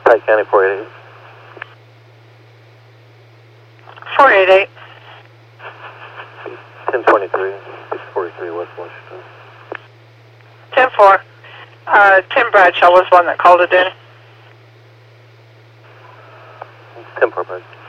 County 488. 488. 1023, 643 West Washington. 10-4. Tim Bradshaw was one that called it in. 10-4, Brad.